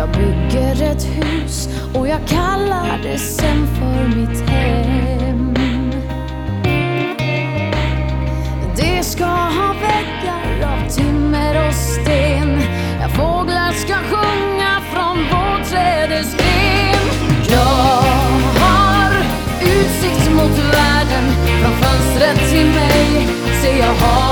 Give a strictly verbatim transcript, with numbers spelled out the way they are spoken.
Jag bygger ett hus och jag kallar det sen för mitt hem. Det ska ha väggar av timmer och sten. Ja, fåglar ska sjunga från vår trädesgren. Jag har utsikt mot världen. Från fönstret till mig ser jag havet.